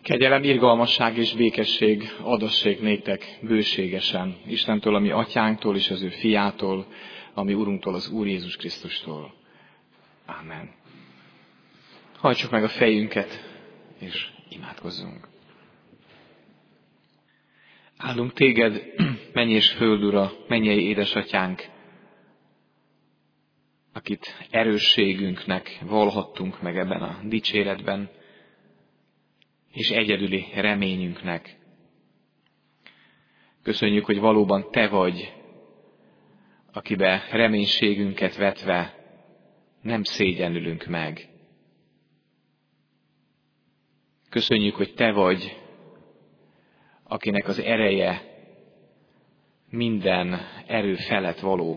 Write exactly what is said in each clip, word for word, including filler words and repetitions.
Kegyelem, irgalmasság és békesség adassék néktek bőségesen Istentől, ami atyánktól és az ő fiától, ami Urunktól, az Úr Jézus Krisztustól. Ámen. Hajtsuk meg a fejünket, és imádkozzunk. Áldunk téged, menny és föld ura, mennyei édesatyánk, akit erősségünknek valhattunk meg ebben a dicséretben, és egyedüli reményünknek. Köszönjük, hogy valóban te vagy, akibe reménységünket vetve nem szégyenülünk meg. Köszönjük, hogy te vagy, akinek az ereje minden erő felett való.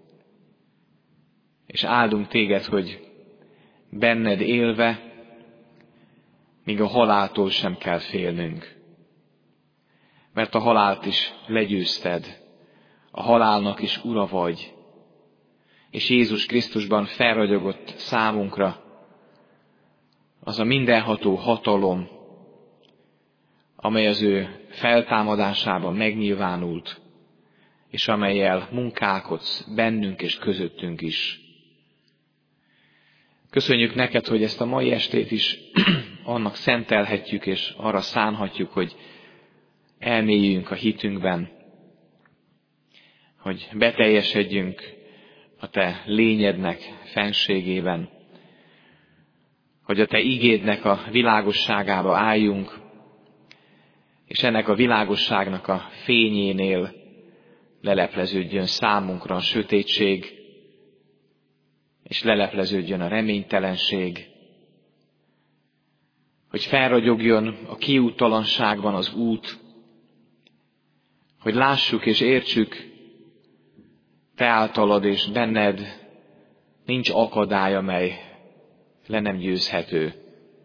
És áldunk téged, hogy benned élve, míg a haláltól sem kell félnünk. Mert a halált is legyőzted, a halálnak is ura vagy, és Jézus Krisztusban felragyogott számunkra az a mindenható hatalom, amely az ő feltámadásában megnyilvánult, és amellyel munkálkodsz bennünk és közöttünk is. Köszönjük neked, hogy ezt a mai estét is annak szentelhetjük, és arra szánhatjuk, hogy elmélyüljünk a hitünkben, hogy beteljesedjünk a te lényednek fenségében, hogy a te igédnek a világosságába álljunk, és ennek a világosságnak a fényénél lelepleződjön számunkra a sötétség, és lelepleződjön a reménytelenség, hogy felragyogjon a kiúttalanságban az út, hogy lássuk és értsük, te általad és benned nincs akadály, amely le nem győzhető.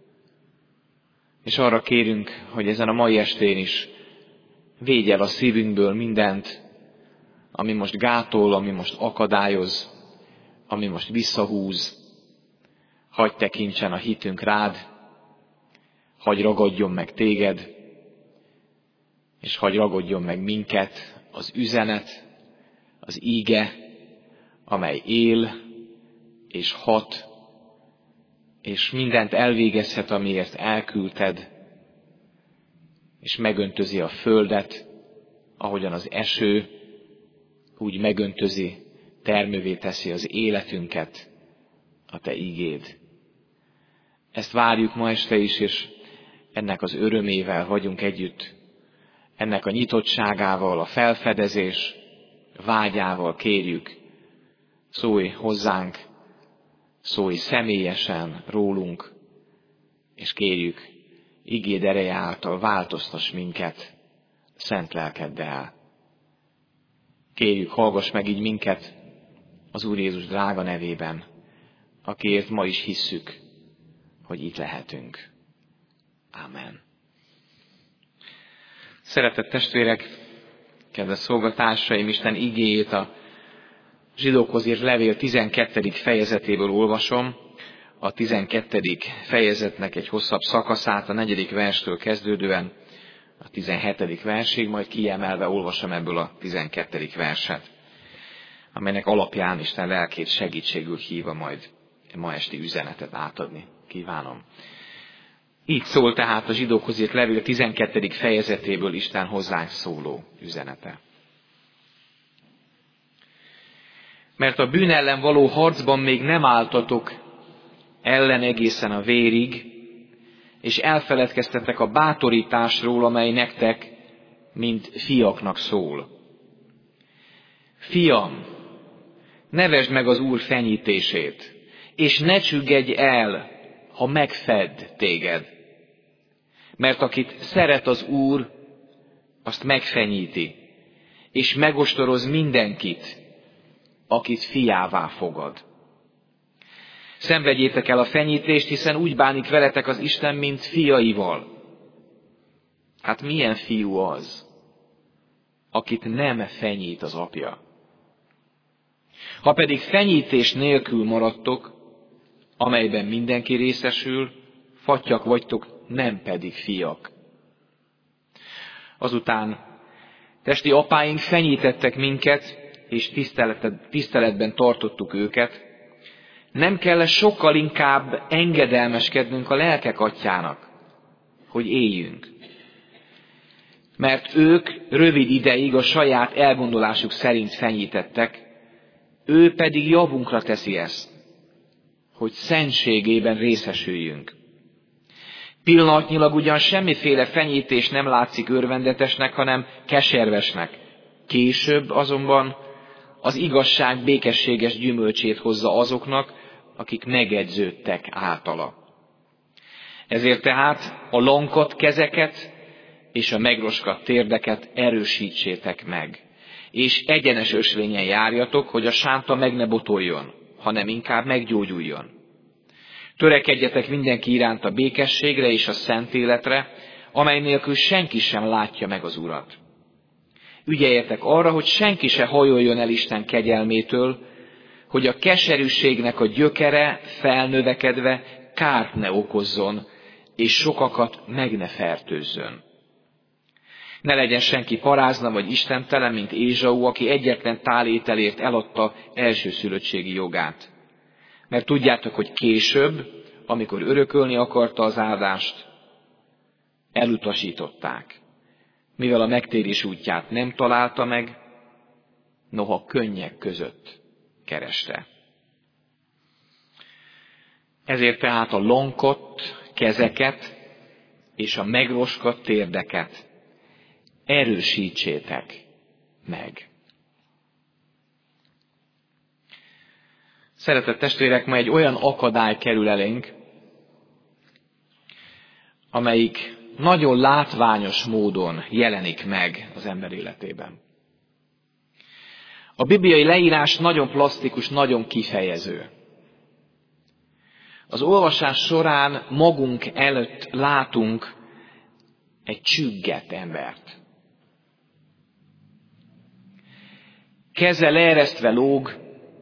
És arra kérünk, hogy ezen a mai estén is védj el a szívünkből mindent, ami most gátol, ami most akadályoz, ami most visszahúz. Hadd tekintsen a hitünk rád, hadd ragadjon meg téged, és hadd ragadjon meg minket az üzenet, az íge, amely él és hat, és mindent elvégezhet, amiért elküldted, és megöntözi a földet, ahogyan az eső úgy megöntözi, termővé teszi az életünket, a te ígéd. Ezt várjuk ma este is, és ennek az örömével vagyunk együtt, ennek a nyitottságával, a felfedezés vágyával kérjük, szólj hozzánk, szólj személyesen rólunk, és kérjük, igéd ereje által változtass minket szent lelkeddel. Kérjük, hallgass meg így minket az Úr Jézus drága nevében, akiért ma is hisszük, hogy itt lehetünk. Ámen. Szeretett testvérek, kedves szolgatársaim, Isten igéjét a Zsidókhoz írt levél tizenkettedik fejezetéből olvasom, a tizenkettedik fejezetnek egy hosszabb szakaszát, a negyedik verstől kezdődően a tizenhetedik versig, majd kiemelve olvasom ebből a tizenkettedik verset, amelynek alapján Isten lelkét segítségül hívva majd ma esti üzenetet átadni kívánom. Így szól tehát a Zsidókhoz írt levél tizenkettedik fejezetéből Isten hozzánk szóló üzenete. Mert a bűn ellen való harcban még nem álltatok ellen egészen a vérig, és elfeledkeztetek a bátorításról, amely nektek, mint fiaknak szól. Fiam, ne vesd meg az Úr fenyítését, és ne csüggedj el, ha megfed téged. Mert akit szeret az Úr, azt megfenyíti, és megostoroz mindenkit, akit fiává fogad. Szenvedjétek el a fenyítést, hiszen úgy bánik veletek az Isten, mint fiaival. Hát milyen fiú az, akit nem fenyít az apja? Ha pedig fenyítés nélkül maradtok, amelyben mindenki részesül, fattyak vagytok nem pedig fiak. Azután testi apáink fenyítettek minket, és tiszteletben tartottuk őket. Nem kell sokkal inkább engedelmeskednünk a lelkek atyjának, hogy éljünk. Mert ők rövid ideig a saját elgondolásuk szerint fenyítettek, ő pedig javunkra teszi ezt, hogy szentségében részesüljünk. Pillanatnyilag ugyan semmiféle fenyítés nem látszik örvendetesnek, hanem keservesnek. Később azonban az igazság békességes gyümölcsét hozza azoknak, akik megedződtek általa. Ezért tehát a lankadt kezeket és a megroskadt térdeket erősítsétek meg, és egyenes ösvényen járjatok, hogy a sánta meg ne botoljon, hanem inkább meggyógyuljon. Törekedjetek mindenki iránt a békességre és a szent életre, amely nélkül senki sem látja meg az Urat. Ügyeljetek arra, hogy senki se hajoljon el Isten kegyelmétől, hogy a keserűségnek a gyökere felnövekedve kárt ne okozzon, és sokakat meg ne fertőzzön. Ne legyen senki parázna vagy istentelen, mint Ézsau, aki egyetlen tálételért eladta elsőszülöttségi jogát. Mert tudjátok, hogy később, amikor örökölni akarta az áldást, elutasították, mivel a megtérés útját nem találta meg, noha könnyek között kereste. Ezért tehát a lankadt kezeket és a megroskadt térdeket erősítsétek meg. Szeretett testvérek, ma egy olyan akadály kerül elénk, amelyik nagyon látványos módon jelenik meg az ember életében. A bibliai leírás nagyon plastikus, nagyon kifejező. Az olvasás során magunk előtt látunk egy csüggett embert. Keze leeresztve lóg,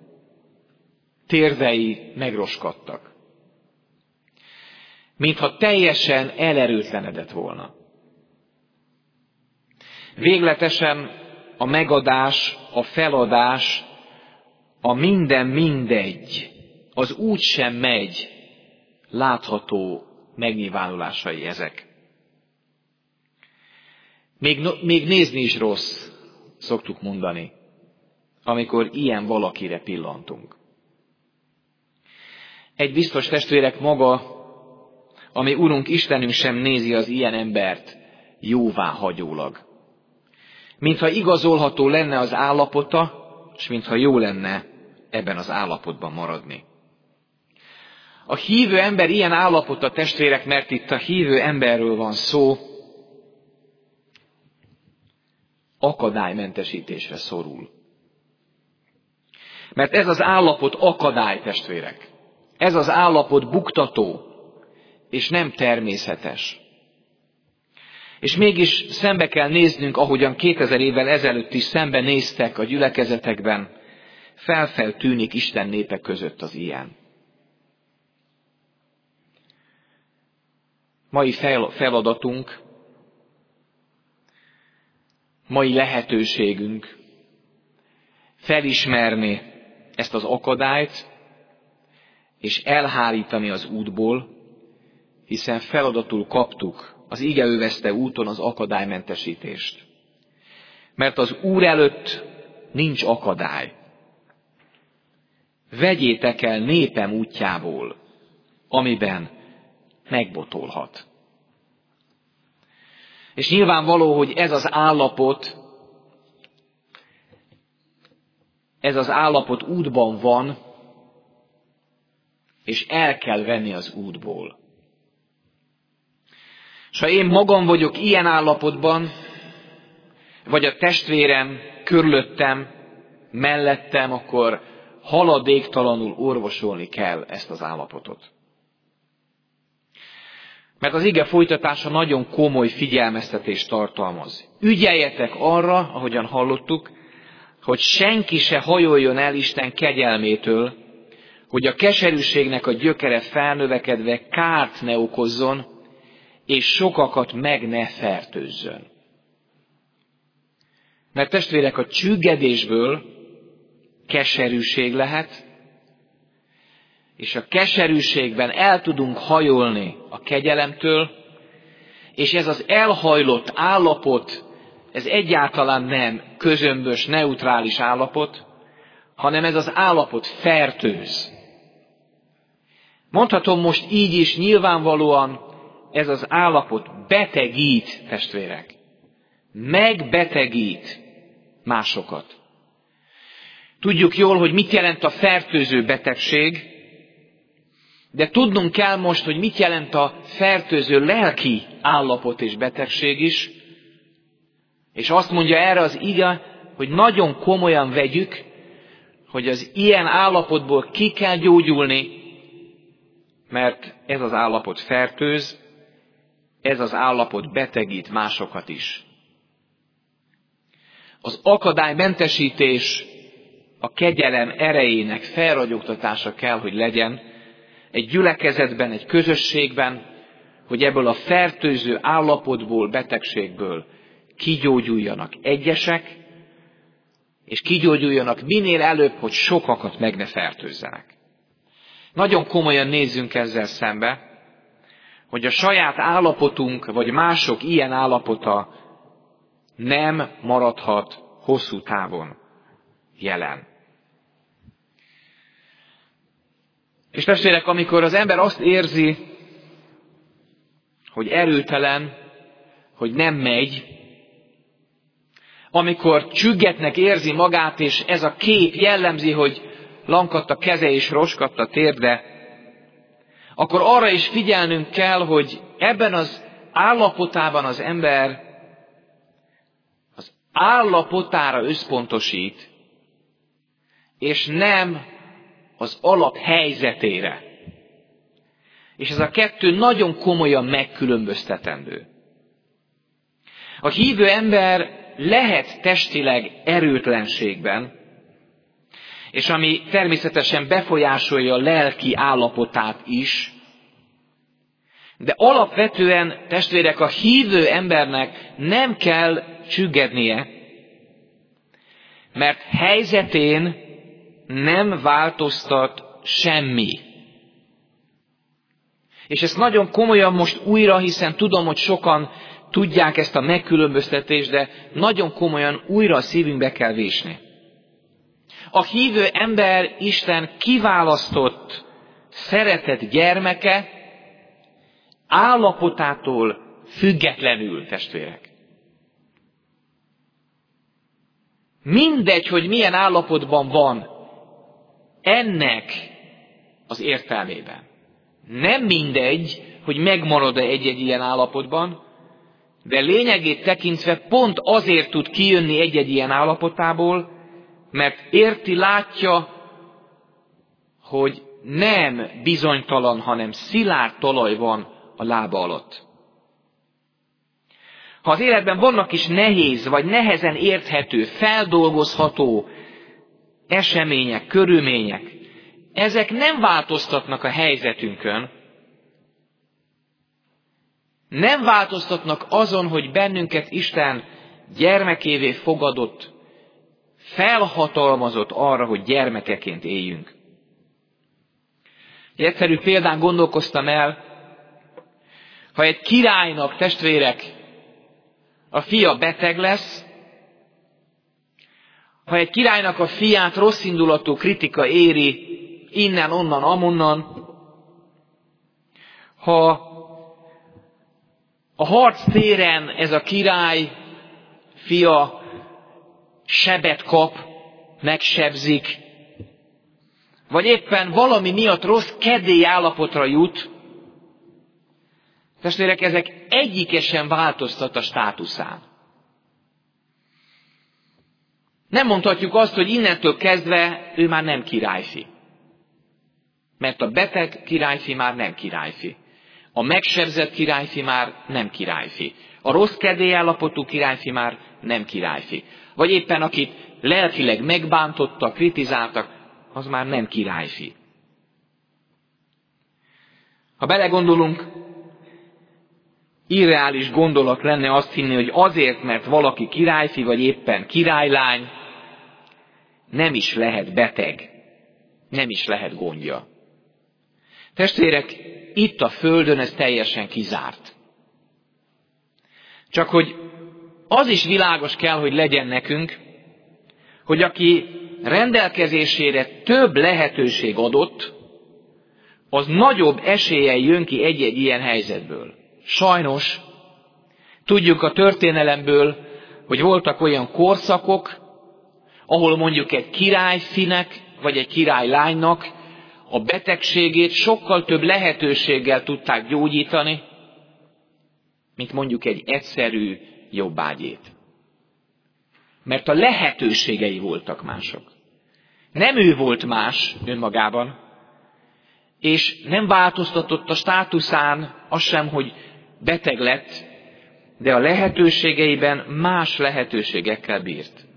térdei megroskadtak. Mintha teljesen elerőtlenedett volna. Végletesen a megadás, a feladás, a minden mindegy, az úgy sem megy látható megnyilvánulásai ezek. Még, még nézni is rossz, szoktuk mondani, amikor ilyen valakire pillantunk. Egy biztos, testvérek, maga, ami Urunk Istenünk sem nézi az ilyen embert jóváhagyólag. Mintha igazolható lenne az állapota, és mintha jó lenne ebben az állapotban maradni. A hívő ember ilyen állapota, testvérek, mert itt a hívő emberről van szó, akadálymentesítésre szorul. Mert ez az állapot akadály, testvérek. Ez az állapot buktató, és nem természetes. És mégis szembe kell néznünk, ahogyan kétezer évvel ezelőtt is szembe néztek a gyülekezetekben, felfel tűnik Isten népe között az ilyen. Mai feladatunk, mai lehetőségünk felismerni ezt az akadályt, és elhárítani az útból, hiszen feladatul kaptuk az ige övezte úton az akadálymentesítést. Mert az Úr előtt nincs akadály. Vegyétek el népem útjából, amiben megbotolhat. És nyilvánvaló, hogy ez az állapot, ez az állapot útban van, és el kell venni az útból. És ha én magam vagyok ilyen állapotban, vagy a testvérem körülöttem, mellettem, akkor haladéktalanul orvosolni kell ezt az állapotot. Mert az ige folytatása nagyon komoly figyelmeztetést tartalmaz. Ügyeljetek arra, ahogyan hallottuk, hogy senki se hajoljon el Isten kegyelmétől, hogy a keserűségnek a gyökere felnövekedve kárt ne okozzon, és sokakat meg ne fertőzzön. Mert testvérek, a csüggedésből keserűség lehet, és a keserűségben el tudunk hajolni a kegyelemtől, és ez az elhajlott állapot, ez egyáltalán nem közömbös, neutrális állapot, hanem ez az állapot fertőz. Mondhatom most így is nyilvánvalóan, ez az állapot betegít, testvérek. Megbetegít másokat. Tudjuk jól, hogy mit jelent a fertőző betegség, de tudnunk kell most, hogy mit jelent a fertőző lelki állapot és betegség is, és azt mondja erre az ige, hogy nagyon komolyan vegyük, hogy az ilyen állapotból ki kell gyógyulni, mert ez az állapot fertőz, ez az állapot betegít másokat is. Az akadálymentesítés a kegyelem erejének felragyogtatása kell, hogy legyen egy gyülekezetben, egy közösségben, hogy ebből a fertőző állapotból, betegségből kigyógyuljanak egyesek, és kigyógyuljanak minél előbb, hogy sokakat meg ne fertőzzenek. Nagyon komolyan nézzünk ezzel szembe, hogy a saját állapotunk, vagy mások ilyen állapota nem maradhat hosszú távon jelen. És testvérek, amikor az ember azt érzi, hogy erőtelen, hogy nem megy, amikor csüggetnek érzi magát, és ez a kép jellemzi, hogy lankadt a keze és roskadt a térde, akkor arra is figyelnünk kell, hogy ebben az állapotában az ember az állapotára összpontosít, és nem az alaphelyzetére. És ez a kettő nagyon komolyan megkülönböztetendő. A hívő ember lehet testileg erőtlenségben, és ami természetesen befolyásolja a lelki állapotát is, de alapvetően, testvérek, a hívő embernek nem kell csüggednie, mert helyzetén nem változtat semmi. És ezt nagyon komolyan most újra, hiszen tudom, hogy sokan tudják ezt a megkülönböztetést, de nagyon komolyan újra a szívünkbe kell vésni. A hívő ember Isten kiválasztott, szeretett gyermeke, állapotától függetlenül, testvérek. Mindegy, hogy milyen állapotban van, ennek az értelmében. Nem mindegy, hogy megmarad-e egy-egy ilyen állapotban, de lényegét tekintve pont azért tud kijönni egy-egy ilyen állapotából, mert érti, látja, hogy nem bizonytalan, hanem szilárd talaj van a lába alatt. Ha az életben vannak is nehéz, vagy nehezen érthető, feldolgozható események, körülmények, ezek nem változtatnak a helyzetünkön, nem változtatnak azon, hogy bennünket Isten gyermekévé fogadott, felhatalmazott arra, hogy gyermekeként éljünk. Egy egyszerű példán gondolkoztam el, ha egy királynak, testvérek, a fia beteg lesz, ha egy királynak a fiát rosszindulatú kritika éri innen, onnan, amonnan, ha a harc téren ez a király fia sebet kap, megsebzik, vagy éppen valami miatt rossz kedély állapotra jut, testvérek, ezek egyike sem változtat a státuszán. Nem mondhatjuk azt, hogy innentől kezdve ő már nem királyfi. Mert a beteg királyfi már nem királyfi. A megsebzett királyfi már nem királyfi. A rossz kedélyállapotú királyfi már nem királyfi. Vagy éppen akit lelkileg megbántottak, kritizáltak, az már nem királyfi. Ha belegondolunk, irreális gondolat lenne azt hinni, hogy azért, mert valaki királyfi, vagy éppen királylány, nem is lehet beteg, nem is lehet gondja. Testvérek, itt a Földön ez teljesen kizárt. Csak hogy az is világos kell, hogy legyen nekünk, hogy aki rendelkezésére több lehetőség adott, az nagyobb eséllyel jön ki egy-egy ilyen helyzetből. Sajnos tudjuk a történelemből, hogy voltak olyan korszakok, ahol mondjuk egy királyfinek, vagy egy királylánynak a betegségét sokkal több lehetőséggel tudták gyógyítani, mint mondjuk egy egyszerű jobbágyét. Mert a lehetőségei voltak mások. Nem ő volt más önmagában, és nem változtatott a státuszán az sem, hogy beteg lett, de a lehetőségeiben más lehetőségekkel bírt.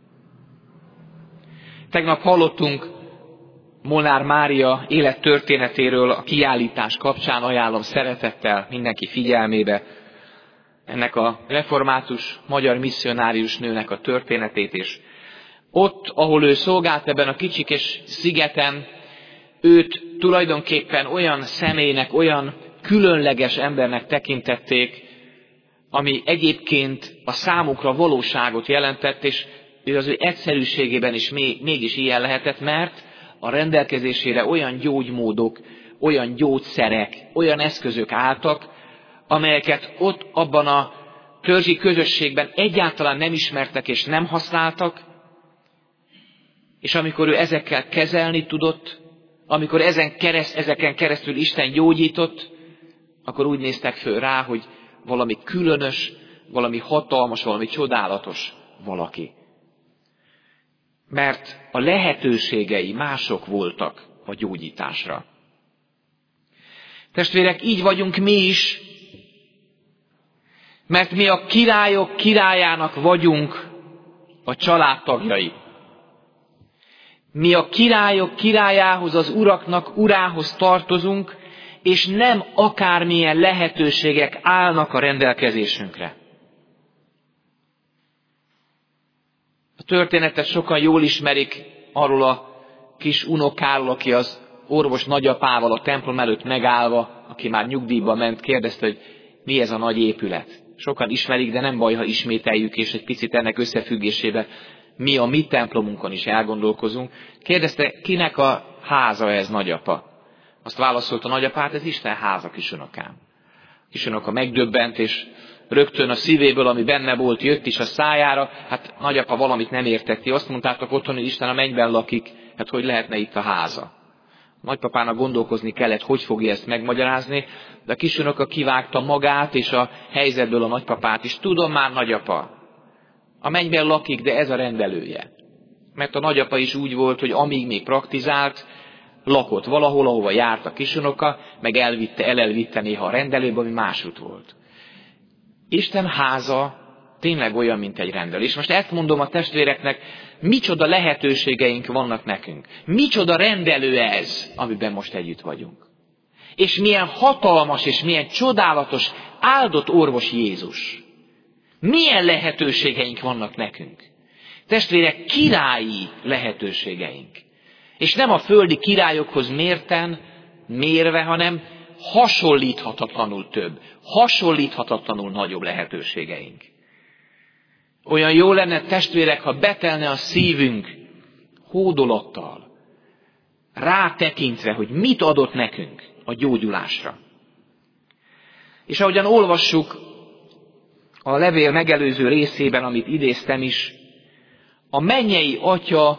Tegnap hallottunk Molnár Mária élettörténetéről a kiállítás kapcsán, ajánlom szeretettel mindenki figyelmébe ennek a református magyar misszionárius nőnek a történetét, és ott, ahol ő szolgált ebben a kicsikes szigeten, őt tulajdonképpen olyan személynek, olyan különleges embernek tekintették, ami egyébként a számukra valóságot jelentett, és ő az ő egyszerűségében is mégis ilyen lehetett, mert a rendelkezésére olyan gyógymódok, olyan gyógyszerek, olyan eszközök álltak, amelyeket ott abban a törzsi közösségben egyáltalán nem ismertek és nem használtak, és amikor ő ezekkel kezelni tudott, amikor ezen kereszt, ezeken keresztül Isten gyógyított, akkor úgy néztek föl rá, hogy valami különös, valami hatalmas, valami csodálatos valaki. Mert a lehetőségei mások voltak a gyógyításra. Testvérek, így vagyunk mi is, mert mi a királyok királyának vagyunk a családtagjai. Mi a királyok királyához, az uraknak urához tartozunk, és nem akármilyen lehetőségek állnak a rendelkezésünkre. A történetet sokan jól ismerik arról a kis unokáról, aki az orvos nagyapával a templom előtt megállva, aki már nyugdíjba ment, kérdezte, hogy mi ez a nagy épület. Sokan ismerik, de nem baj, ha ismételjük, és egy picit ennek összefüggésében mi a mi templomunkon is elgondolkozunk. Kérdezte, kinek a háza ez, nagyapa? Azt válaszolta a nagyapa, hát ez Isten háza, kisunokám. Kisunoka megdöbbent, és rögtön a szívéből, ami benne volt, jött is a szájára. Hát nagyapa valamit nem értett. Azt mondtátok otthon, hogy Isten a mennyben lakik, hát hogy lehetne itt a háza? A nagypapának gondolkozni kellett, hogy fogja ezt megmagyarázni, de a kisunoka kivágta magát és a helyzetből a nagypapát is. Tudom már, nagyapa, a mennyben lakik, de ez a rendelője. Mert a nagyapa is úgy volt, hogy amíg még praktizált, lakott valahol, ahova járt a kisunoka, meg elvitte, elelvitte néha a rendelőbe, ami másút volt. Isten háza tényleg olyan, mint egy rendelő. És most ezt mondom a testvéreknek, micsoda lehetőségeink vannak nekünk. Micsoda rendelő ez, amiben most együtt vagyunk. És milyen hatalmas és milyen csodálatos, áldott orvos Jézus. Milyen lehetőségeink vannak nekünk. Testvérek, királyi lehetőségeink. És nem a földi királyokhoz mérten, mérve, hanem hasonlíthatatlanul több, hasonlíthatatlanul nagyobb lehetőségeink. Olyan jó lenne, testvérek, ha betelne a szívünk hódolattal, rátekintve, hogy mit adott nekünk a gyógyulásra. És ahogyan olvassuk a levél megelőző részében, amit idéztem is, a mennyei Atya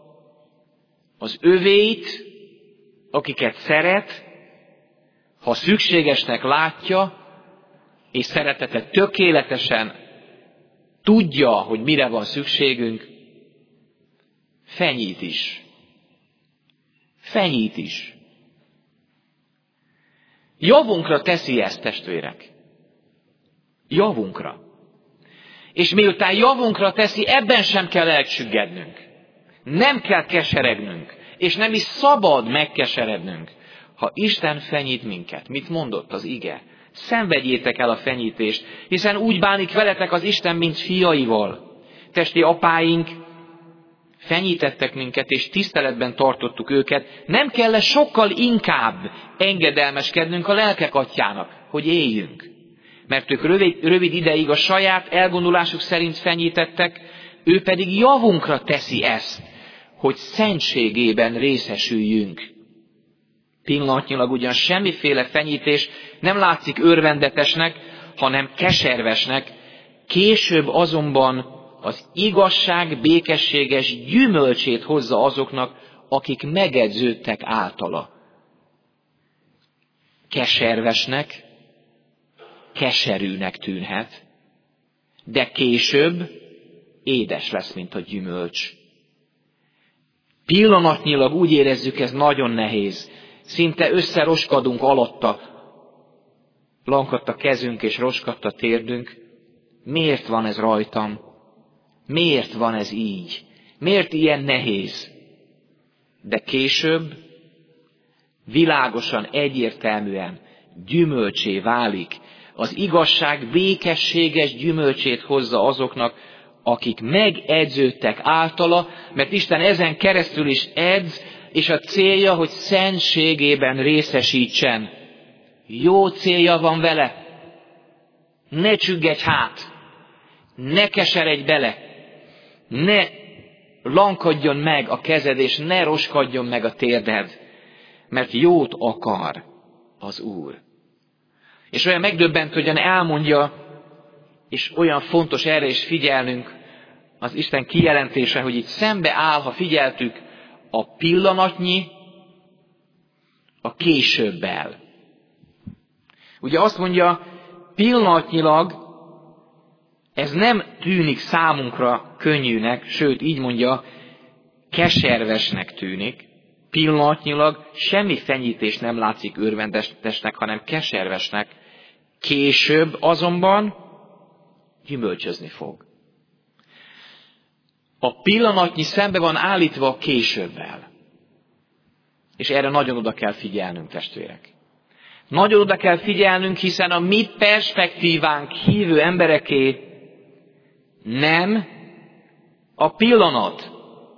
az övéit, akiket szeret, ha szükségesnek látja, és szeretetet tökéletesen tudja, hogy mire van szükségünk, fenyít is. Fenyít is. Javunkra teszi ezt, testvérek. Javunkra. És miután javunkra teszi, ebben sem kell elcsüggednünk. Nem kell keseregnünk, és nem is szabad megkeserednünk, ha Isten fenyít minket. Mit mondott az ige? Szenvedjétek el a fenyítést, hiszen úgy bánik veletek az Isten, mint fiaival. Testi apáink fenyítettek minket, és tiszteletben tartottuk őket. Nem kell -e sokkal inkább engedelmeskednünk a lelkek atyának, hogy éljünk? Mert ők rövid, rövid ideig a saját elgondolásuk szerint fenyítettek, ő pedig javunkra teszi ezt, hogy szentségében részesüljünk. Pillanatnyilag ugyan semmiféle fenyítés nem látszik örvendetesnek, hanem keservesnek, később azonban az igazság békességes gyümölcsét hozza azoknak, akik megedződtek általa. Keservesnek, keserűnek tűnhet, de később édes lesz, mint a gyümölcs. Pillanatnyilag úgy érezzük, ez nagyon nehéz. Szinte összeroskadunk alatta. Lankadt a kezünk és roskadt a térdünk. Miért van ez rajtam? Miért van ez így? Miért ilyen nehéz? De később világosan, egyértelműen gyümölcsé válik. Az igazság békességes gyümölcsét hozza azoknak, akik megedződtek általa, mert Isten ezen keresztül is edz, és a célja, hogy szentségében részesítsen. Jó célja van vele. Ne csüggedj hát, ne keseredj bele, ne lankadjon meg a kezed, és ne roskadjon meg a térded, mert jót akar az Úr. És olyan megdöbbentő, hogyan elmondja, és olyan fontos erre is figyelnünk, az Isten kijelentése, hogy itt szembe áll, ha figyeltük, a pillanatnyi a későbbel. Ugye azt mondja, pillanatnyilag ez nem tűnik számunkra könnyűnek, sőt, így mondja, keservesnek tűnik. Pillanatnyilag semmi fenyítés nem látszik örvendetesnek, hanem keservesnek. Később azonban gyümölcsözni fog. A pillanatnyi szembe van állítva a későbbel. És erre nagyon oda kell figyelnünk, testvérek. Nagyon oda kell figyelnünk, hiszen a mi perspektívánk hívő embereké nem a pillanat,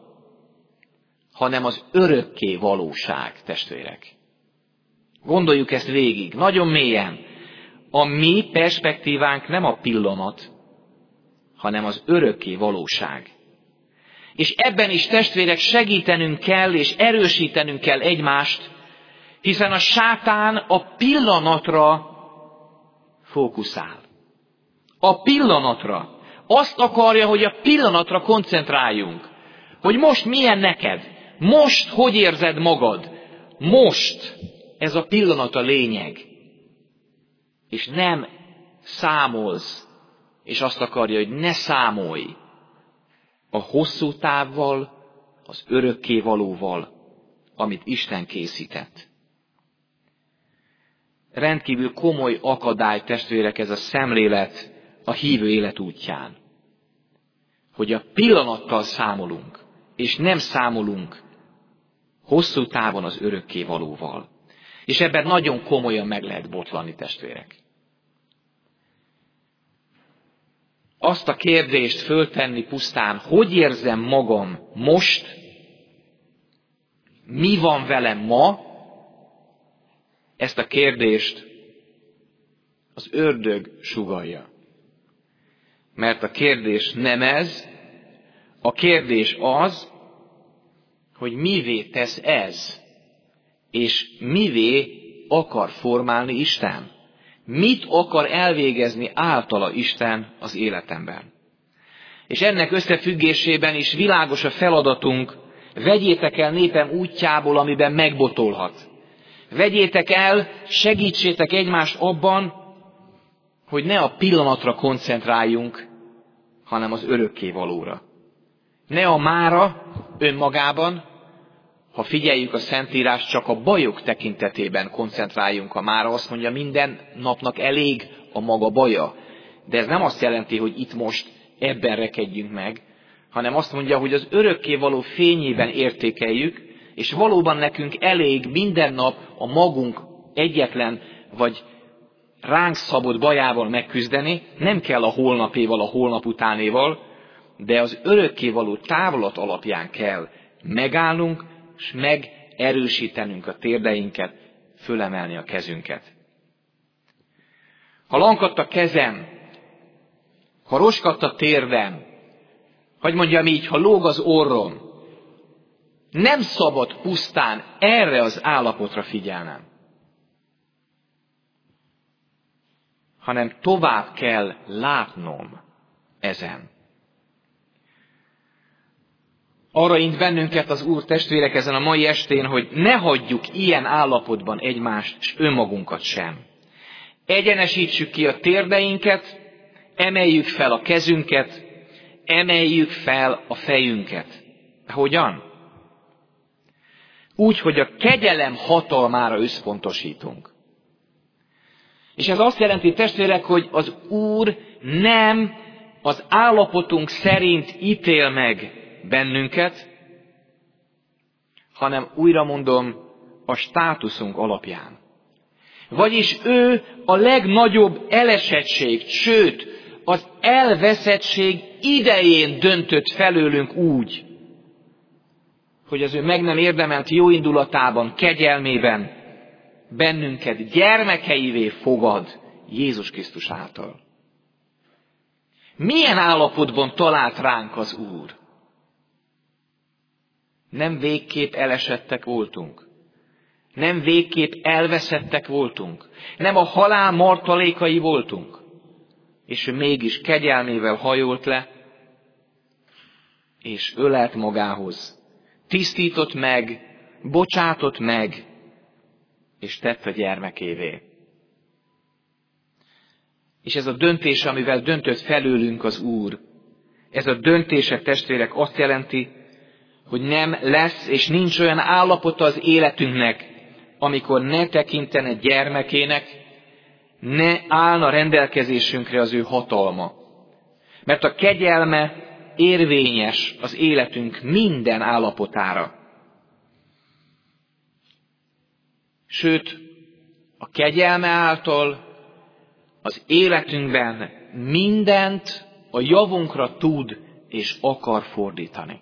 hanem az örökké valóság, testvérek. Gondoljuk ezt végig, nagyon mélyen. A mi perspektívánk nem a pillanat, hanem az örökké valóság. És ebben is, testvérek, segítenünk kell, és erősítenünk kell egymást, hiszen a sátán a pillanatra fókuszál. A pillanatra. Azt akarja, hogy a pillanatra koncentráljunk. Hogy most milyen neked? Most hogy érzed magad? Most ez a pillanat a lényeg. És nem számolsz, és azt akarja, hogy ne számolj a hosszú távval, az örökkévalóval, amit Isten készített. Rendkívül komoly akadály, testvérek, ez a szemlélet a hívő élet útján. Hogy a pillanattal számolunk, és nem számolunk hosszú távon az örökkévalóval. És ebben nagyon komolyan meg lehet botlani, testvérek. Azt a kérdést föltenni pusztán, hogy érzem magam most, mi van velem ma, ezt a kérdést az ördög sugallja. Mert a kérdés nem ez, a kérdés az, hogy mivé tesz ez, és mivé akar formálni Isten. Mit akar elvégezni általa Isten az életemben. És ennek összefüggésében is világos a feladatunk, vegyétek el népem útjából, amiben megbotolhat. Vegyétek el, segítsétek egymást abban, hogy ne a pillanatra koncentráljunk, hanem az örökkévalóra. Ne a mára önmagában, ha figyeljük a Szentírást, csak a bajok tekintetében koncentráljunk a mára. Azt mondja, minden napnak elég a maga baja. De ez nem azt jelenti, hogy itt most ebben rekedjünk meg, hanem azt mondja, hogy az örökkévaló fényében értékeljük, és valóban nekünk elég minden nap a magunk egyetlen vagy ránk szabott bajával megküzdeni, nem kell a holnapéval, a holnap utánéval, de az örökkévaló távlat alapján kell megállnunk, és megerősítenünk a térdeinket, fölemelni a kezünket. Ha lankadt a kezem, ha roskadt a térdem, hogy mondjam így, ha lóg az orrom, nem szabad pusztán erre az állapotra figyelnem, hanem tovább kell látnom ezen. Arra int bennünket az Úr, testvérek, ezen a mai estén, hogy ne hagyjuk ilyen állapotban egymást, és önmagunkat sem. Egyenesítsük ki a térdeinket, emeljük fel a kezünket, emeljük fel a fejünket. Hogyan? Úgy, hogy a kegyelem hatalmára összpontosítunk. És ez azt jelenti, testvérek, hogy az Úr nem az állapotunk szerint ítél meg bennünket, hanem újra mondom, a státuszunk alapján. Vagyis ő a legnagyobb elesettség, sőt, az elveszettség idején döntött felőlünk úgy, hogy az ő meg nem érdemelt jóindulatában, kegyelmében bennünket gyermekeivé fogad Jézus Krisztus által. Milyen állapotban talált ránk az Úr? Nem végképp elesettek voltunk. Nem végképp elveszettek voltunk. Nem a halál martalékai voltunk. És ő mégis kegyelmével hajolt le, és ölelt magához. Tisztított meg, bocsátott meg, és tett a gyermekévé. És ez a döntés, amivel döntött felőlünk az Úr, ez a döntése, testvérek, azt jelenti, hogy nem lesz és nincs olyan állapota az életünknek, amikor ne tekintene gyermekének, ne állna rendelkezésünkre az ő hatalma. Mert a kegyelme érvényes az életünk minden állapotára. Sőt, a kegyelme által az életünkben mindent a javunkra tud és akar fordítani.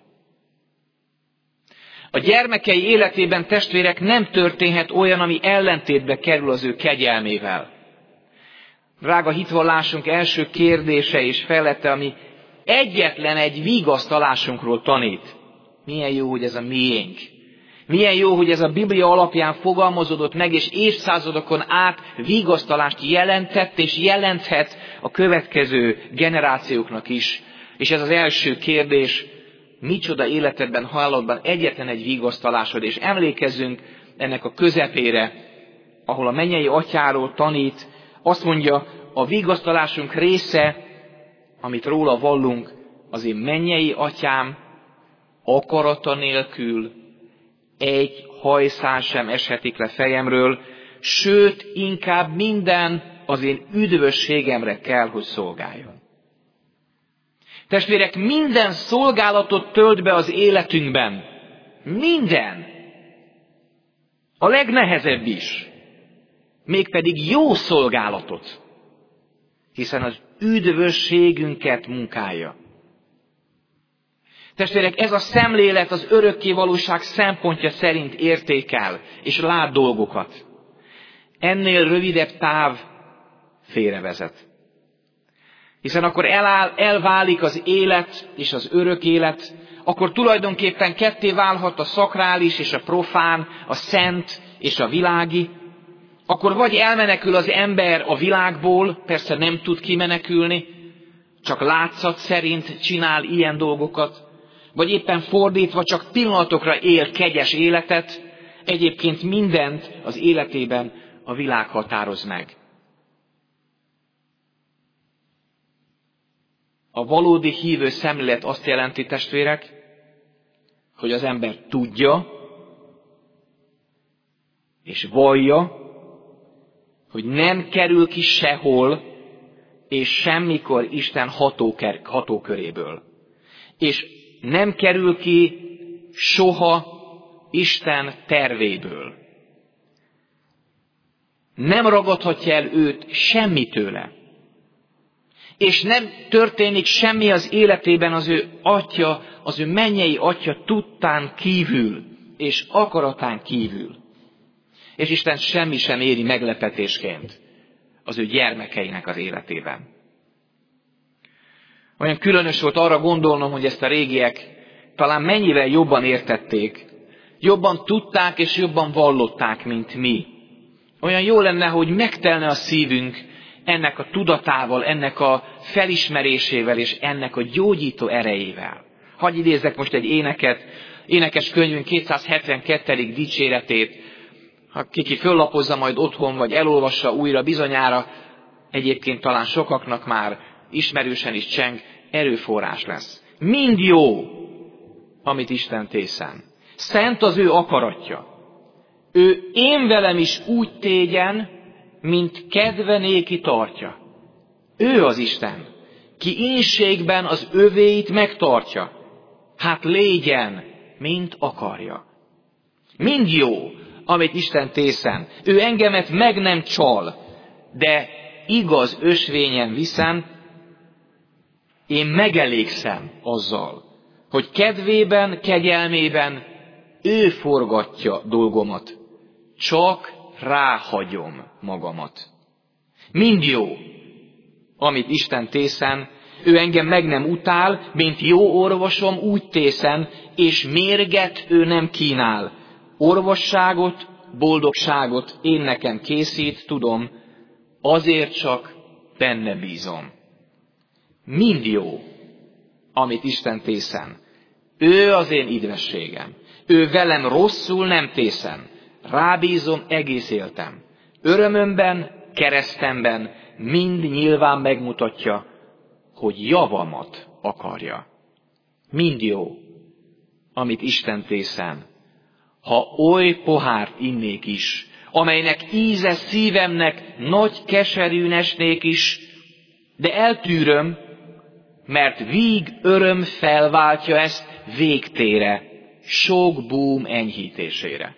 A gyermekei életében, testvérek, nem történhet olyan, ami ellentétbe kerül az ő kegyelmével. Drága hitvallásunk első kérdése és felette, ami egyetlen egy vigasztalásunkról tanít. Milyen jó, hogy ez a miénk. Milyen jó, hogy ez a Biblia alapján fogalmazódott meg, és évszázadokon át vigasztalást jelentett, és jelenthet a következő generációknak is. És ez az első kérdés, micsoda életedben, halálodban egyetlen egy vigasztalásod, és emlékezzünk ennek a közepére, ahol a mennyei atyáról tanít, azt mondja, a vigasztalásunk része, amit róla vallunk, az én mennyei atyám akarata nélkül egy hajszál sem eshetik le fejemről, sőt, inkább minden az én üdvösségemre kell, hogy szolgáljon. Testvérek, minden szolgálatot tölt be az életünkben. Minden. A legnehezebb is. Mégpedig jó szolgálatot. Hiszen az üdvösségünket munkálja. Testvérek, ez a szemlélet az örökkévalóság szempontja szerint értékel és lát dolgokat. Ennél rövidebb táv félrevezet. Hiszen akkor eláll, elválik az élet és az örök élet, akkor tulajdonképpen ketté válhat a szakrális és a profán, a szent és a világi. Akkor vagy elmenekül az ember a világból, persze nem tud kimenekülni, csak látszat szerint csinál ilyen dolgokat, vagy éppen fordítva csak pillanatokra él kegyes életet, egyébként mindent az életében a világ határoz meg. A valódi hívő szemlélet azt jelenti, testvérek, hogy az ember tudja és vallja, hogy nem kerül ki sehol és semmikor Isten hatóker, hatóköréből. És nem kerül ki soha Isten tervéből. Nem ragadhatja el őt semmi tőle. És nem történik semmi az életében az ő atya, az ő mennyei atya tudtán kívül, és akaratán kívül. És Isten semmi sem éri meglepetésként az ő gyermekeinek az életében. Olyan különös volt arra gondolnom, hogy ezt a régiek talán mennyivel jobban értették, jobban tudták és jobban vallották, mint mi. Olyan jó lenne, hogy megtelne a szívünk ennek a tudatával, ennek a felismerésével és ennek a gyógyító erejével. Hadd idézzek most egy éneket, énekes könyvünk kétszázhetvenkettedik dicséretét. Ha kiki föllapozza majd otthon, vagy elolvassa újra bizonyára, egyébként talán sokaknak már ismerősen is cseng, erőforrás lesz. Mind jó, amit Isten tészen. Szent az ő akaratja. Ő én velem is úgy tégyen, mint kedve néki tartja. Ő az Isten, ki ínségben az övéit megtartja. Hát légyen, mint akarja. Mind jó, amit Isten tészen. Ő engemet meg nem csal, de igaz ösvényen viszem, én megelégszem azzal, hogy kedvében, kegyelmében ő forgatja dolgomat. Csak ráhagyom magamat. Mind jó, amit Isten tészen, ő engem meg nem utál, mint jó orvosom úgy tészen, és mérget ő nem kínál. Orvosságot, boldogságot én nekem készít, tudom, azért csak benne bízom. Mind jó, amit Isten tészen. Ő az én idvességem. Ő velem rosszul nem tészen. Rábízom egész éltem. Örömömben, keresztemben mind nyilván megmutatja, hogy javamat akarja. Mind jó, amit Isten tészen. Ha oly pohárt innék is, amelynek íze szívemnek nagy keserűn esnék is, de eltűröm, mert víg öröm felváltja ezt végtére, sok búm enyhítésére.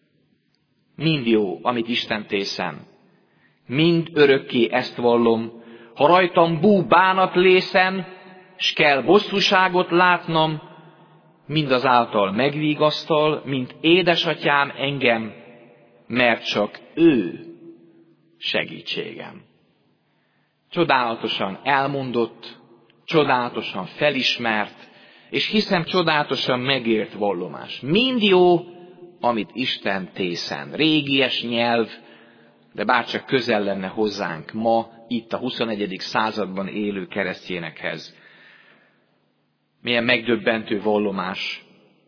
Mind jó, amit Isten tészen. Mind örökké ezt vallom, ha rajtam bú bánat lészen, s kell bosszúságot látnom, mindazáltal megvigasztal, mint édesatyám engem, mert csak ő segítségem. Csodálatosan elmondott, csodálatosan felismert, és hiszem csodálatosan megért vallomás. Mind jó, amit Isten tészen. Régies nyelv, de bárcsak közel lenne hozzánk ma, itt a huszonegyedik században élő keresztjénekhez. Milyen megdöbbentő vallomás.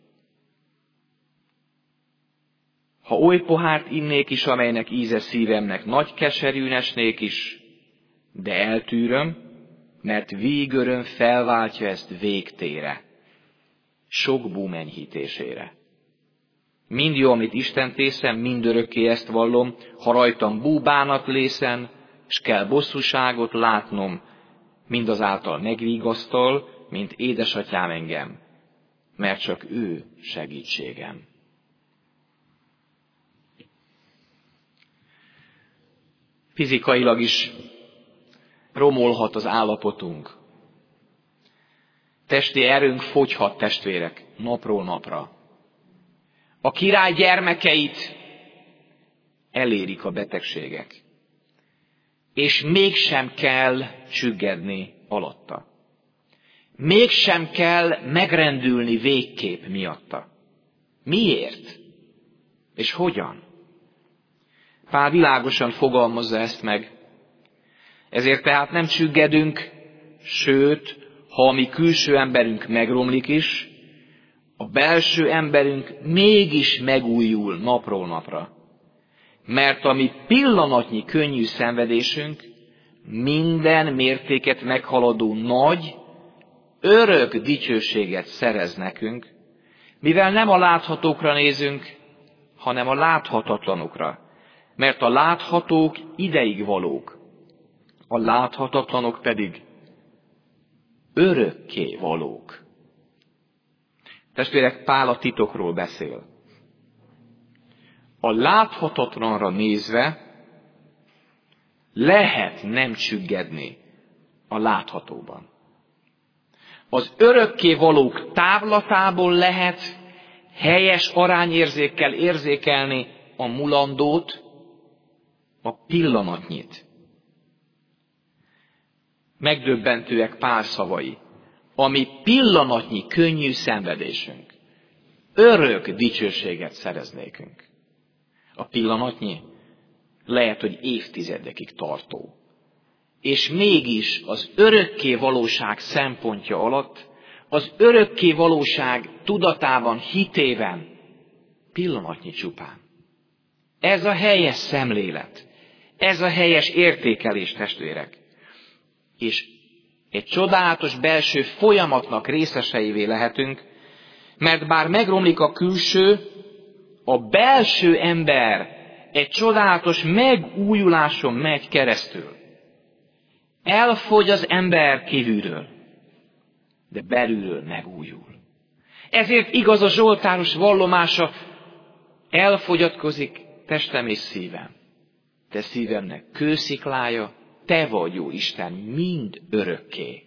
Ha oly pohárt innék is, amelynek íze szívemnek nagy keserűn esnék is, de eltűröm, mert vígöröm felváltja ezt végtére, sok búm enyhítésére. Mind jó, amit Isten tészen, mindörökké ezt vallom, ha rajtam búbánat lészen, s kell bosszúságot látnom, mindazáltal megvigasztal, mint édesatyám engem, mert csak ő segítségem. Fizikailag is romolhat az állapotunk. Testi erőnk fogyhat, testvérek, napról napra. A király gyermekeit elérik a betegségek, és mégsem kell csüggedni alatta. Mégsem kell megrendülni végképp miatta. Miért? És hogyan? Pál világosan fogalmazza ezt meg. Ezért tehát nem csüggedünk, sőt, ha a mi külső emberünk megromlik is, a belső emberünk mégis megújul napról napra. Mert a mi pillanatnyi könnyű szenvedésünk minden mértéket meghaladó nagy, örök dicsőséget szerez nekünk, mivel nem a láthatókra nézünk, hanem a láthatatlanokra. Mert a láthatók ideig valók, a láthatatlanok pedig örökké valók. Testvérek, Pál a titokról beszél. A láthatatlanra nézve lehet nem csüggedni a láthatóban. Az örökké valók távlatából lehet helyes arányérzékkel érzékelni a mulandót, a pillanatnyit. Megdöbbentőek Pál szavai, ami pillanatnyi könnyű szenvedésünk. Örök dicsőséget szereznékünk. A pillanatnyi lehet, hogy évtizedekig tartó. És mégis az örökké valóság szempontja alatt, az örökké valóság tudatában, hitében pillanatnyi csupán. Ez a helyes szemlélet, ez a helyes értékelés, testvérek. És egy csodálatos belső folyamatnak részeseivé lehetünk, mert bár megromlik a külső, a belső ember egy csodálatos megújuláson megy keresztül. Elfogy az ember kívülről, de belülről megújul. Ezért igaz a zsoltáros vallomása, elfogyatkozik testem és szívem. Te szívemnek kősziklája, te vagy, jó Isten, mind örökké.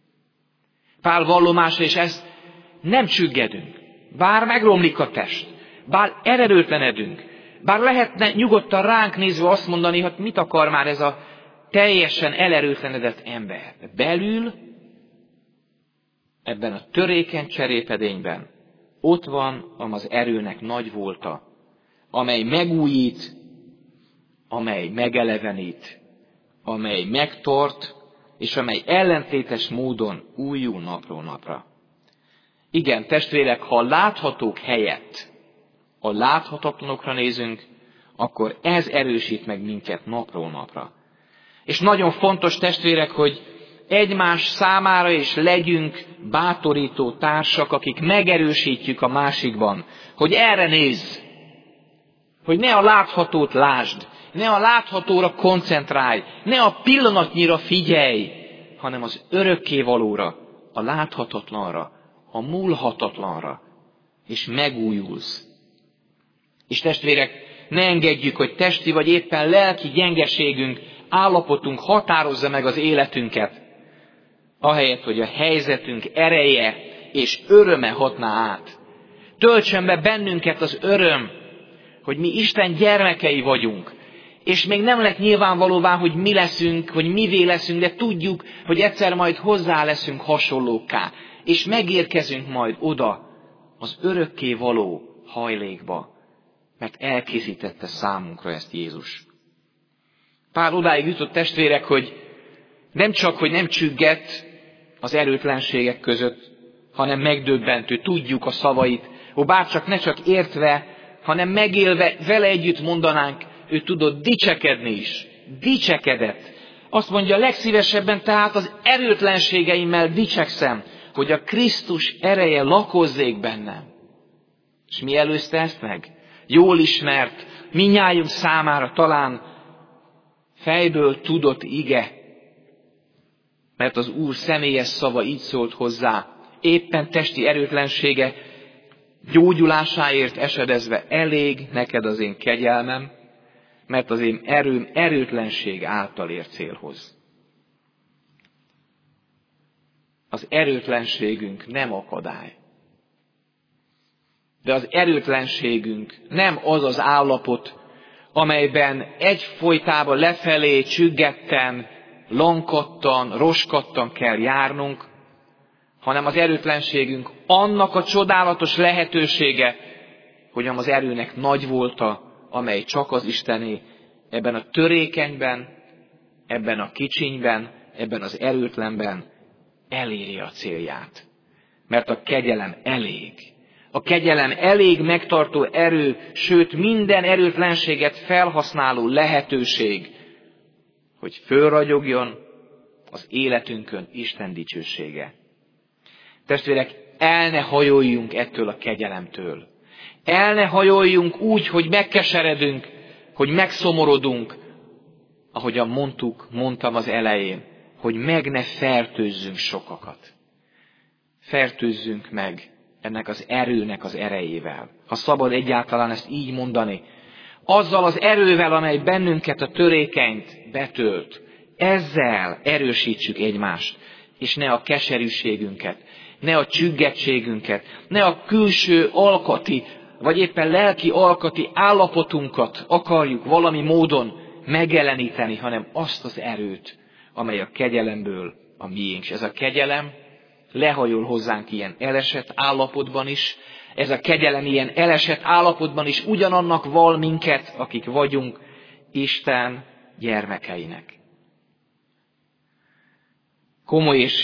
Pál vallomása, és ezt nem csüggedünk. Bár megromlik a test, bár erőtlenedünk, bár lehetne nyugodtan ránk nézve azt mondani, hogy mit akar már ez a teljesen elerőtlenedett ember. Belül, ebben a törékeny cserépedényben ott van az erőnek nagy volta, amely megújít, amely megelevenít, amely megtart, és amely ellentétes módon újul napról napra. Igen, testvérek, ha a láthatók helyett a láthatatlanokra nézünk, akkor ez erősít meg minket napról napra. És nagyon fontos, testvérek, hogy egymás számára is legyünk bátorító társak, akik megerősítjük a másikban, hogy erre nézz, hogy ne a láthatót lásd, ne a láthatóra koncentrálj, ne a pillanatnyira figyelj, hanem az örökkévalóra, a láthatatlanra, a múlhatatlanra, és megújulsz. És testvérek, ne engedjük, hogy testi vagy éppen lelki gyengeségünk, állapotunk határozza meg az életünket, ahelyett, hogy a helyzetünk ereje és öröme hatná át. Töltsön be bennünket az öröm, hogy mi Isten gyermekei vagyunk, és még nem lett nyilvánvalóvá, hogy mi leszünk, hogy mivé leszünk, de tudjuk, hogy egyszer majd hozzá leszünk hasonlókká, és megérkezünk majd oda az örökké való hajlékba, mert elkészítette számunkra ezt Jézus. Pál odáig jutott, testvérek, hogy nem csak, hogy nem csüggett az erőtlenségek között, hanem megdöbbentő, tudjuk a szavait, hogy bárcsak ne csak értve, hanem megélve vele együtt mondanánk, ő tudott dicsekedni is. Dicsekedett. Azt mondja, legszívesebben tehát az erőtlenségeimmel dicsekszem, hogy a Krisztus ereje lakozzék bennem. És mi előzte ezt meg? Jól ismert, mindnyájunk számára talán fejből tudott ige, mert az Úr személyes szava így szólt hozzá, éppen testi erőtlensége gyógyulásáért esedezve, elég neked az én kegyelmem, mert az én erőm erőtlenség által ér célhoz. Az erőtlenségünk nem akadály. De az erőtlenségünk nem az az állapot, amelyben egyfolytában lefelé csüggetten, lankadtan, roskadtan kell járnunk, hanem az erőtlenségünk annak a csodálatos lehetősége, hogy az erőnek nagy volta, amely csak az Istené, ebben a törékenyben, ebben a kicsinyben, ebben az erőtlenben eléri a célját. Mert a kegyelem elég. A kegyelem elég megtartó erő, sőt minden erőtlenséget felhasználó lehetőség, hogy fölragyogjon az életünkön Isten dicsősége. Testvérek, el ne hajoljunk ettől a kegyelemtől. El ne hajoljunk úgy, hogy megkeseredünk, hogy megszomorodunk, ahogyan mondtuk, mondtam az elején, hogy meg ne fertőzzünk sokakat. Fertőzzünk meg ennek az erőnek az erejével. Ha szabad egyáltalán ezt így mondani. azzal az erővel, amely bennünket a törékenyt betölt, ezzel erősítsük egymást, és ne a keserűségünket, ne a csüggettségünket, ne a külső alkati, vagy éppen lelki alkati állapotunkat akarjuk valami módon megjeleníteni, hanem azt az erőt, amely a kegyelemből a miénk. És ez a kegyelem lehajol hozzánk ilyen elesett állapotban is, ez a kegyelem ilyen elesett állapotban is ugyanannak val minket, akik vagyunk Isten gyermekeinek. Komoly és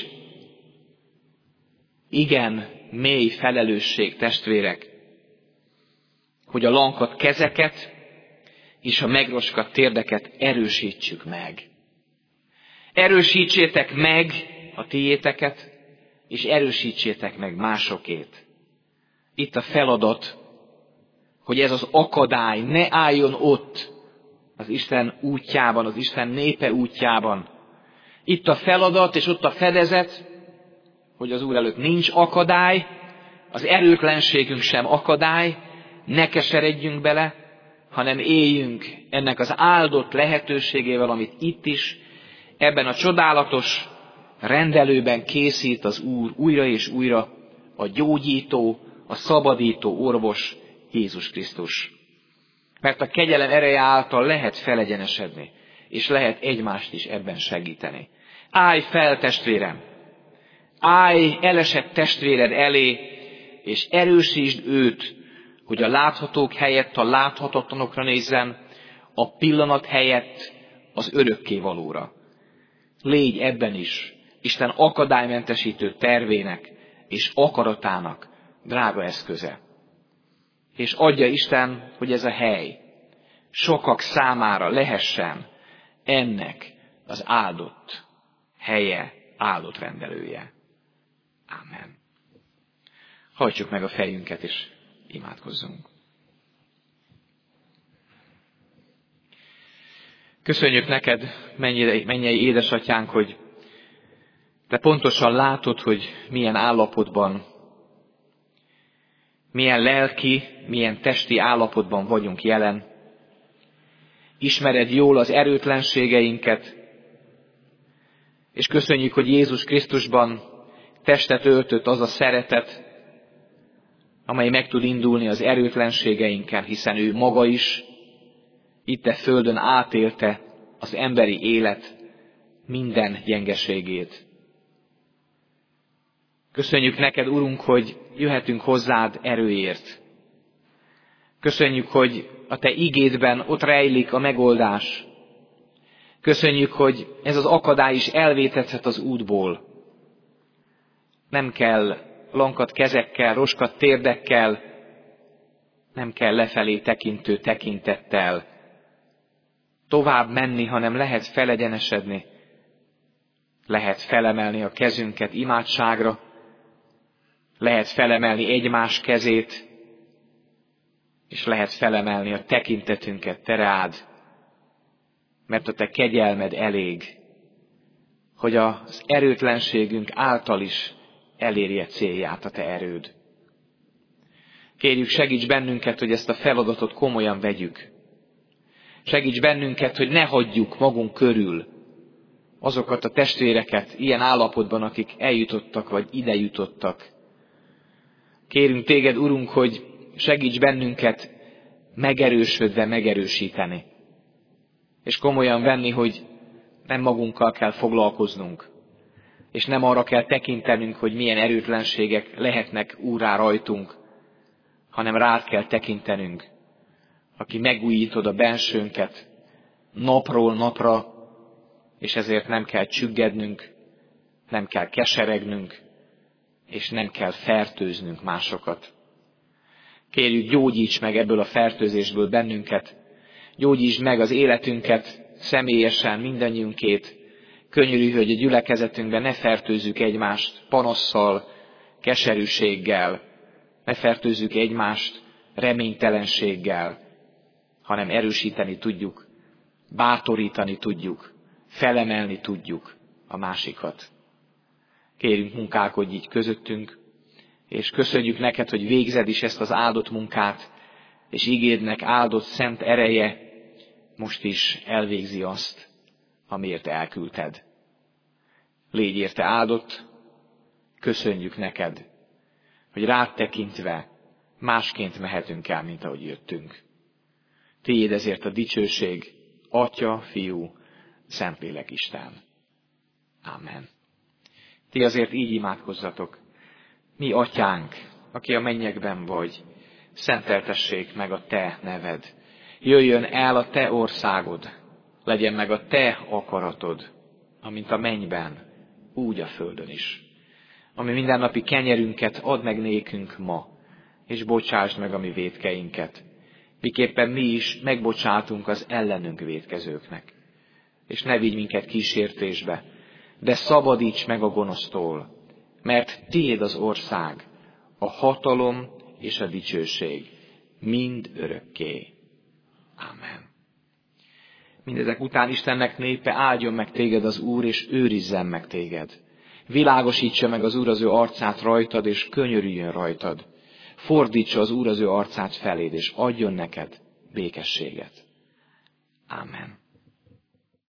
igen mély felelősség, testvérek, hogy a lankadt kezeket és a megroskadt térdeket erősítsük meg. Erősítsétek meg a tiéteket, és erősítsétek meg másokét. Itt a feladat, hogy ez az akadály ne álljon ott az Isten útjában, az Isten népe útjában. Itt a feladat, és ott a fedezet, hogy az Úr előtt nincs akadály, az erőtlenségünk sem akadály, ne keseredjünk bele, hanem éljünk ennek az áldott lehetőségével, amit itt is, ebben a csodálatos rendelőben készít az Úr újra és újra, a gyógyító, a szabadító orvos, Jézus Krisztus. Mert a kegyelem ereje által lehet felegyenesedni, és lehet egymást is ebben segíteni. Állj fel, testvérem! Állj elesett testvéred elé, és erősítsd őt, hogy a láthatók helyett a láthatatlanokra nézzen, a pillanat helyett az örökkévalóra. Légy ebben is Isten akadálymentesítő tervének és akaratának drága eszköze. És adja Isten, hogy ez a hely sokak számára lehessen ennek az áldott helye, áldott rendelője. Ámen. Hajtsuk meg a fejünket, és imádkozzunk. Köszönjük neked, mennyei édesatyánk, hogy te pontosan látod, hogy milyen állapotban, milyen lelki, milyen testi állapotban vagyunk jelen. Ismered jól az erőtlenségeinket, és köszönjük, hogy Jézus Krisztusban testet öltött az a szeretet, amely meg tud indulni az erőtlenségeinken, hiszen ő maga is itt a földön átélte az emberi élet minden gyengeségét. Köszönjük neked, Urunk, hogy jöhetünk hozzád erőért. Köszönjük, hogy a te igédben ott rejlik a megoldás. Köszönjük, hogy ez az akadály is elvétethet az útból. Nem kell lankadt kezekkel, roskadt térdekkel, nem kell lefelé tekintő tekintettel tovább menni, hanem lehet felegyenesedni, lehet felemelni a kezünket imádságra, lehet felemelni egymás kezét, és lehet felemelni a tekintetünket te rád, mert a te kegyelmed elég, hogy az erőtlenségünk által is elérje célját a te erőd. Kérjük, segíts bennünket, hogy ezt a feladatot komolyan vegyük. Segíts bennünket, hogy ne hagyjuk magunk körül azokat a testvéreket ilyen állapotban, akik eljutottak, vagy ide jutottak. Kérünk téged, Urunk, hogy segíts bennünket megerősödve megerősíteni. És komolyan venni, hogy nem magunkkal kell foglalkoznunk. És nem arra kell tekintenünk, hogy milyen erőtlenségek lehetnek úrrá rajtunk, hanem rád kell tekintenünk, aki megújítod a bensőnket napról napra, és ezért nem kell csüggednünk, nem kell keseregnünk, és nem kell fertőznünk másokat. Kérjük, gyógyíts meg ebből a fertőzésből bennünket, gyógyítsd meg az életünket személyesen, mindannyiunkét. Könyörülj, hogy a gyülekezetünkben ne fertőzzük egymást panasszal, keserűséggel, ne fertőzzük egymást reménytelenséggel, hanem erősíteni tudjuk, bátorítani tudjuk, felemelni tudjuk a másikat. Kérünk, munkálkodj így közöttünk, és köszönjük neked, hogy végzed is ezt az áldott munkát, és igédnek áldott szent ereje most is elvégzi azt, amiért elküldted. Légy érte áldott, köszönjük neked, hogy rád tekintve másként mehetünk el, mint ahogy jöttünk. Tiéd ezért a dicsőség, Atya, Fiú, Szentlélek Isten. Ámen. Ti azért így imádkozzatok. Mi atyánk, aki a mennyekben vagy, szenteltessék meg a te neved. Jöjjön el a te országod, legyen meg a te akaratod, amint a mennyben, úgy a földön is. Ami mindennapi kenyerünket add meg nékünk ma, és bocsásd meg a mi vétkeinket, miképpen mi is megbocsátunk az ellenünk vétkezőknek. És ne vigy minket kísértésbe, de szabadíts meg a gonosztól, mert tiéd az ország, a hatalom és a dicsőség, mind örökké. Ámen. Mindezek után Istennek népe, áldjon meg téged az Úr, és őrizzen meg téged. Világosítsa meg az Úr az ő arcát rajtad, és könyörüljön rajtad. Fordítsa az Úr az ő arcát feléd, és adjon neked békességet. Ámen.